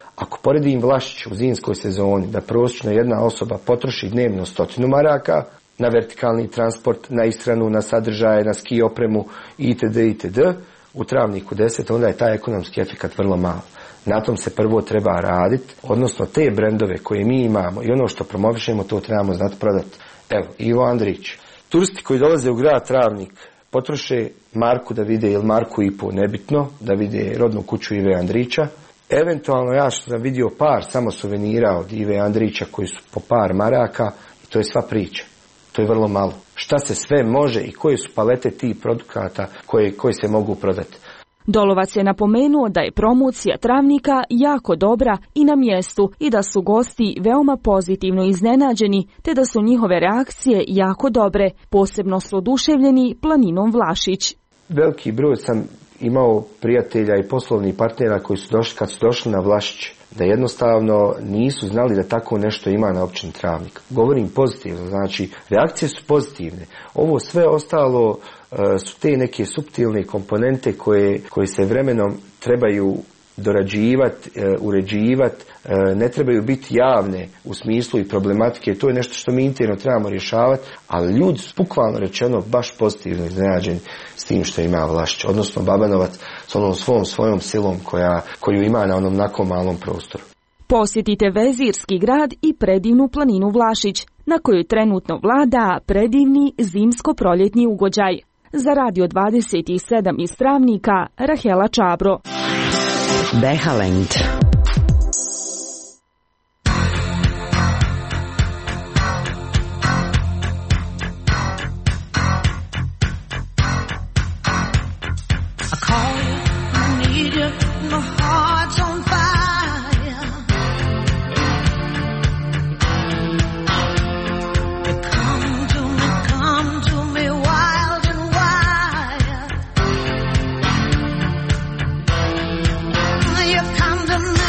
Ako poredim Vlašić u zimskoj sezoni da prosječno jedna osoba potroši dnevno stotinu maraka na vertikalni transport, na ishranu, na sadržaje, na ski opremu itd. itd. u Travniku deset, onda je taj ekonomski efekat vrlo malo. Na tom se prvo treba raditi, odnosno te brendove koje mi imamo i ono što promovišemo, to trebamo znati prodati. Evo, Ivo Andrić. Turisti koji dolaze u grad Travnik potroše marku da vide ili marku i po, nebitno, da vide rodnu kuću Ive Andrića. Eventualno ja što sam vidio par samo suvenira od Ive Andrića koji su po par maraka i to je sva priča. To je vrlo malo. Šta se sve može i koje su palete tih produkata koje, koji se mogu prodati. Dolovac je napomenuo da je promocija Travnika jako dobra i na mjestu i da su gosti veoma pozitivno iznenađeni, te da su njihove reakcije jako dobre, posebno su oduševljeni planinom Vlašić. Veliki broj sam imao prijatelja i poslovnih partnera koji su došli, kad su došli na Vlašić, da jednostavno nisu znali da tako nešto ima na općini Travnik. Govorim pozitivno, znači reakcije su pozitivne. Ovo sve ostalo uh, su te neke suptilne komponente koje, koje se vremenom trebaju dorađivati, uh, uređivati, uh, ne trebaju biti javne u smislu i problematike. To je nešto što mi interno trebamo rješavati, ali ljudi su bukvalno rečeno baš pozitivno iznenađeni s tim što ima Vlašić, odnosno Babanovac s onom svom svojom silom koja, koju ima na onom nako malom prostoru. Posjetite vezirski grad i predivnu planinu Vlašić, na kojoj trenutno vlada predivni zimsko-proljetni ugođaj. Za Radio dvadeset sedam iz Travnika, Rahela Čabro. Behalend. Come to me.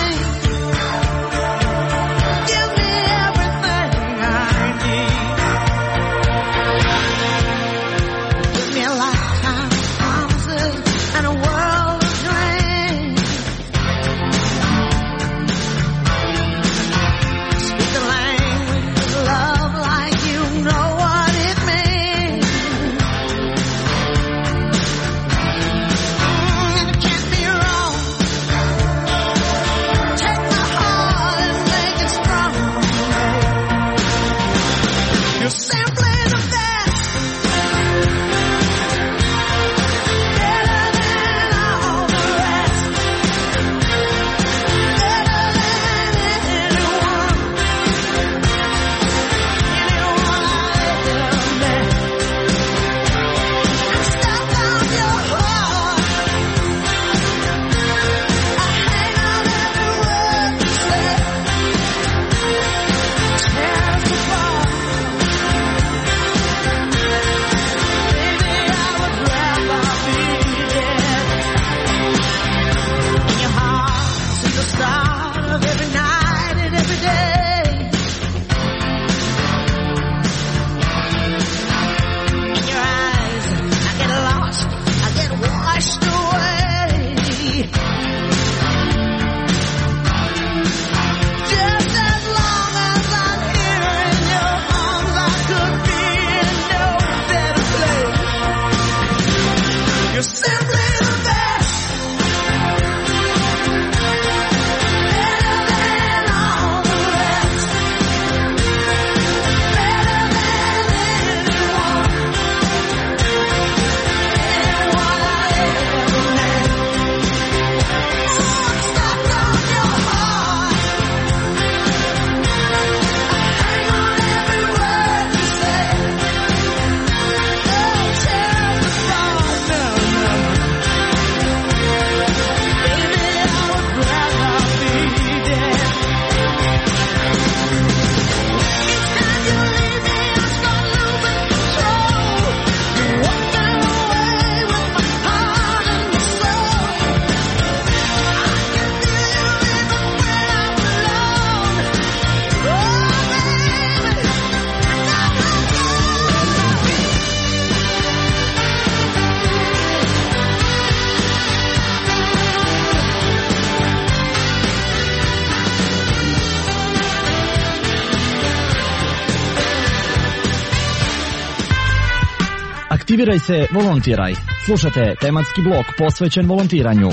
Aktiviraj se, volontiraj. Slušajte tematski blok posvećen volontiranju.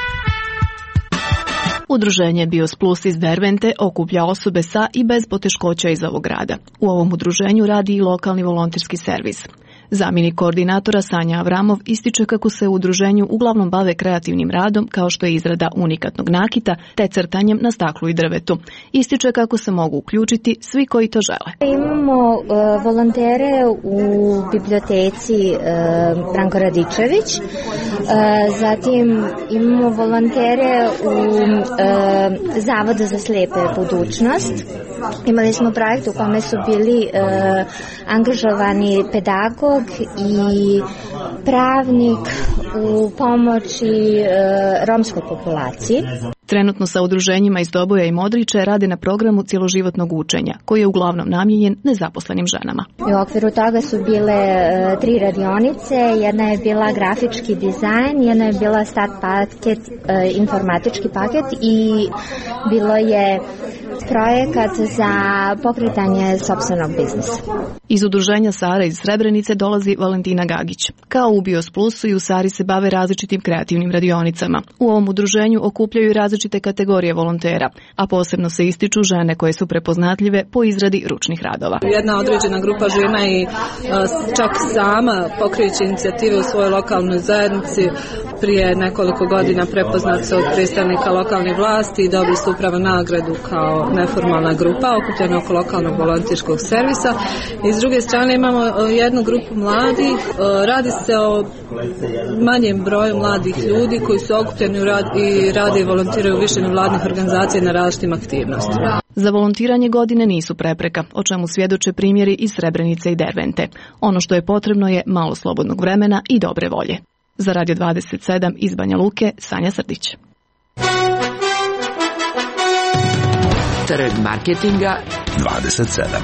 Udruženje Bios Plus iz Dervente okuplja osobe sa i bez poteškoća iz ovog grada. U ovom udruženju radi i lokalni volonterski servis. Zamjenik koordinatora Sanja Avramov ističe kako se u udruženju uglavnom bave kreativnim radom kao što je izrada unikatnog nakita te crtanjem na staklu i drvetu. Ističe kako se mogu uključiti svi koji to žele. Imamo uh, volontere u biblioteci uh, Branko Radičević, uh, zatim imamo volontere u uh, Zavodu za slepe budućnost. Imali smo projekt u kome su bili uh, angažovani pedagog i pravnik u pomoći uh, romskoj populaciji. Trenutno sa udruženjima iz Doboja i Modriče rade na programu cjeloživotnog učenja, koji je uglavnom namijenjen nezaposlenim ženama. U okviru toga su bile uh, tri radionice, jedna je bila grafički dizajn, jedna je bila start paket, uh, informatički paket i bilo je projekat za pokretanje sopstvenog biznisa. Iz udruženja Sara iz Srebrenice dolazi Valentina Gagić. Kao u Bios Plusu i u Sari se bave različitim kreativnim radionicama. U ovom udruženju okupljaju različite kategorije volontera, a posebno se ističu žene koje su prepoznatljive po izradi ručnih radova. Jedna određena grupa žena i čak sama pokreće inicijative u svojoj lokalnoj zajednici. Prije nekoliko godina prepoznat se od predstavnika lokalne vlasti i dobili su upravo nagradu kao neformalna grupa okupljena oko lokalnog volonterskog servisa. I s druge strane imamo jednu grupu mladih. Radi se o manjem broju mladih ljudi koji su okupljeni i rade i volontiraju u više nevladnih organizacija na različitim aktivnostima. Za volontiranje godine nisu prepreka, o čemu svjedoče primjeri iz Srebrenice i Dervente. Ono što je potrebno je malo slobodnog vremena i dobre volje. Za Radio dvadeset sedam iz Banja Luke, Sanja Srdić. Trg marketinga dvadeset sedam.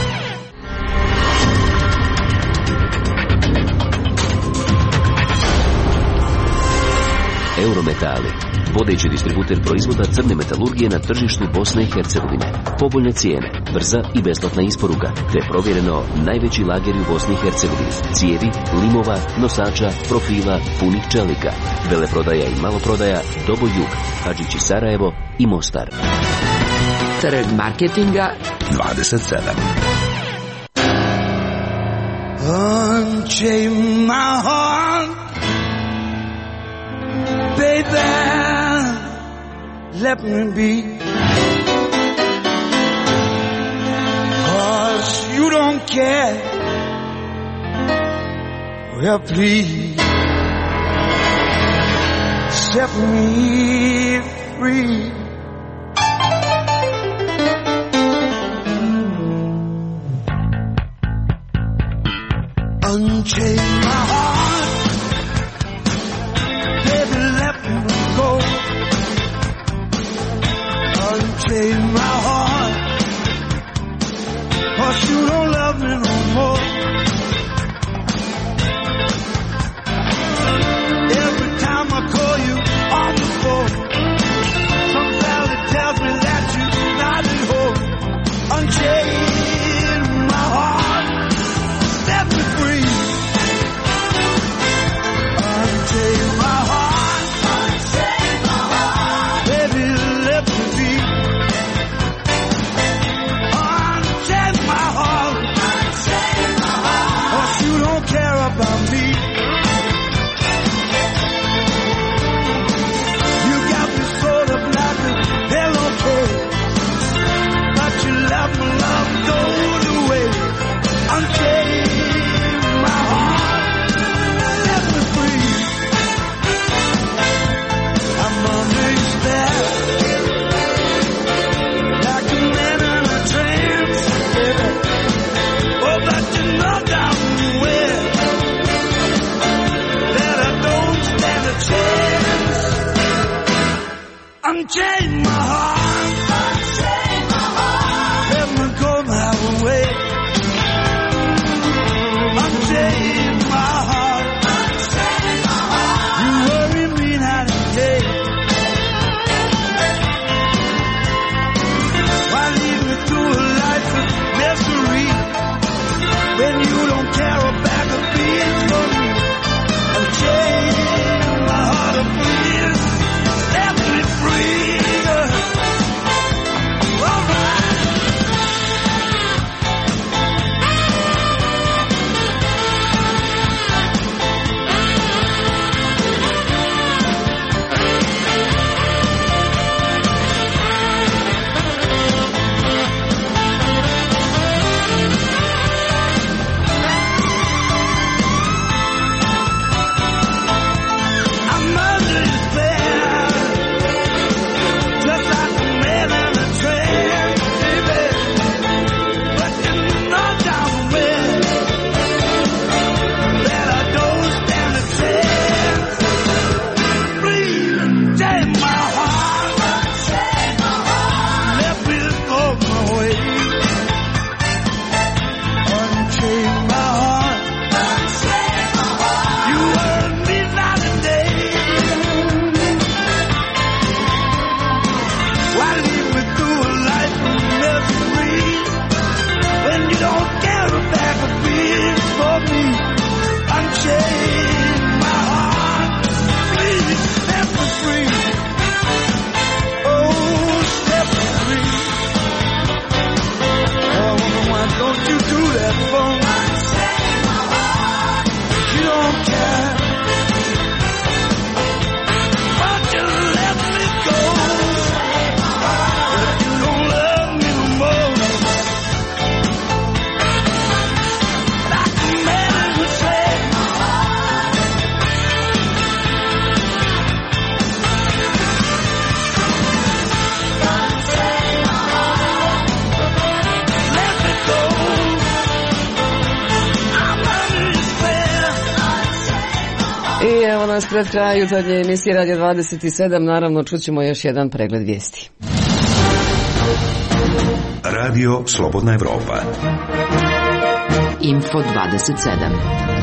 Eurometali, vodeći distributer proizvoda crne metalurgije na tržištu Bosne i Hercegovine. Povoljne cijene, brza i besplatna isporuka, te provjereno najveći lager u Bosni i Hercegovini. Cijevi, limova, nosača, profila, punih čelika. Veleprodaja i maloprodaja, Doboj Jug, Hadžići Sarajevo i Mostar. Trg marketinga dvadeset sedam. Unchain my heart, baby, let me be, 'cause you don't care, well please, set me free. Unchain my heart, baby, let me go. Unchain my heart, 'cause you don't love me no more. Every time I call you on the phone, some valley tells me that you're not at home. Unchain my heart, set me free. Unchain my heart, unchain my heart, baby, let me be. Unchain my heart, unchain my heart, 'cause you don't care about me. You got me sort of like a pillowcase, but you left my love thrown away. Unchain my heart, set me free. I'm under your spell, like a man in a trance, baby. Oh, but you know damn well that I don't stand a chance. Unchain my heart, unchain my heart, let me go my way. Unchain my heart, unchain my heart, you worry me night and day. Why lead me through a life of misery when you don't care a bag of beans for Evo nas pred kraj jutarnje emisije Radio dvadeset sedam, naravno čućemo još jedan pregled vijesti. Radio Slobodna Evropa. Info dvadeset sedam.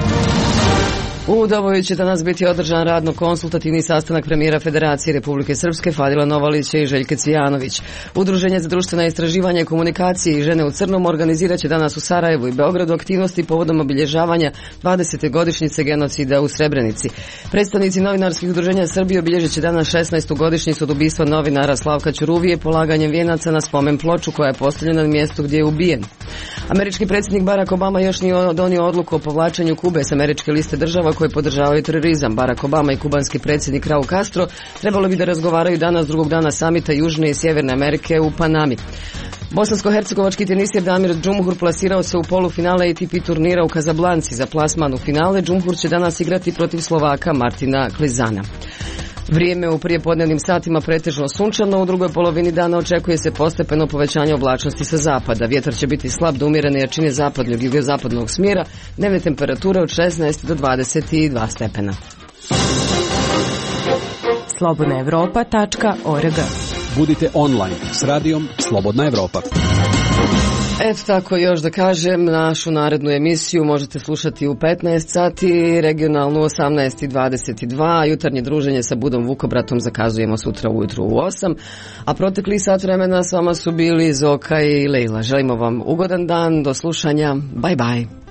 U Doboju će danas biti održan radno-konsultativni sastanak premijera Federacije Republike Srpske Fadila Novalića i Željke Cvijanović. Udruženje za društvena istraživanja i komunikacije i žene u crnom organizirat će danas u Sarajevu i Beogradu aktivnosti povodom obilježavanja dvadesete godišnjice genocida u Srebrenici. Predstavnici novinarskih udruženja Srbije obilježit će danas šesnaestu godišnjicu od ubistva novinara Slavka Ćuruvije polaganjem vijenaca na spomen ploču koja je postavljena na mjestu gdje je ubijen. Američki predsjednik Barack Obama još nije donio odluku o povlačenju Kube s američke liste država koje podržavaju terorizam. Barack Obama i kubanski predsjednik Raul Castro trebalo bi da razgovaraju danas drugog dana samita Južne i Sjeverne Amerike u Panami. Bosansko-hercegovački teniser Damir Džumhur plasirao se u polufinale A T P turnira u Kazablanci. Za plasman u finale Džumhur će danas igrati protiv Slovaka Martina Klizana. Vrijeme u prijepodnevnim satima pretežno sunčano, u drugoj polovini dana očekuje se postepeno povećanje oblačnosti sa zapada. Vjetar će biti slab do umjerene jačine zapadnog i jugozapadnog smjera, dnevne temperature od šesnaest do dvadeset dva stepena. slobodna evropa tačka org. Budite online s radijom Slobodna Evropa. Eto tako, još da kažem, našu narednu emisiju možete slušati u petnaest sati, regionalnu osamnaest i dvadeset dva, jutarnje druženje sa Budom Vukobratom zakazujemo sutra ujutru u osam, a protekli sat vremena s vama su bili Zoka i Lejla. Želimo vam ugodan dan, do slušanja, bye bye.